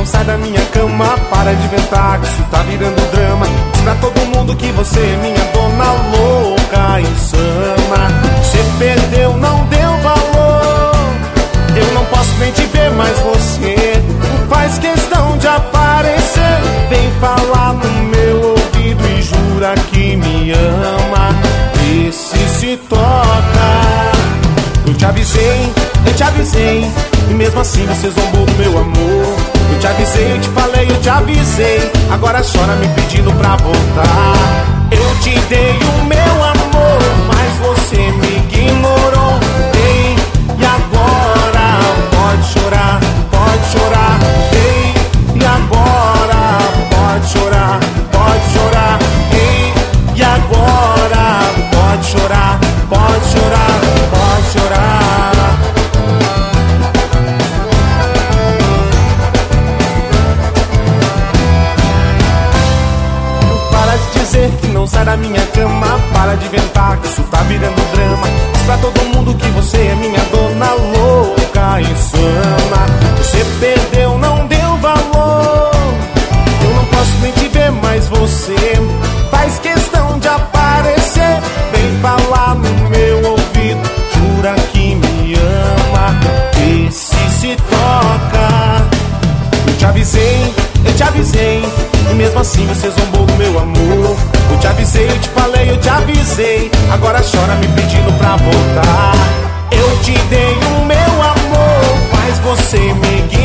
não sai da minha cama. Para de inventar que isso tá virando drama. Diz pra todo mundo que você é minha dona louca, insana. Você perdeu, não deu valor. Eu não posso nem te ver, mas você faz questão de aparecer. Vem falar no meu ouvido e jura que me ama. Vê se toca. Eu te avisei, e mesmo assim você zombou do meu amor. Eu te avisei, eu te falei, eu te avisei. Agora chora me pedindo pra voltar. Eu te dei o meu amor, mas você me ignorou. Ei, e agora? Pode chorar, pode chorar. Ei, e agora? Pode chorar, pode chorar. Ei, e agora? Pode chorar, pode chorar, pode chorar. Que não sai da minha cama. Para de inventar que isso tá virando drama. Diz pra todo mundo que você é minha dona louca, insana. Você perdeu, não deu valor. Eu não posso nem te ver, mas você faz questão de aparecer. Vem falar no meu ouvido, jura que me ama. Vê se toca. Eu te avisei, e mesmo assim você zombou do meu amor. Eu te avisei, eu te falei, eu te avisei. Agora chora me pedindo pra voltar. Eu te dei o meu amor, mas você me ignorou.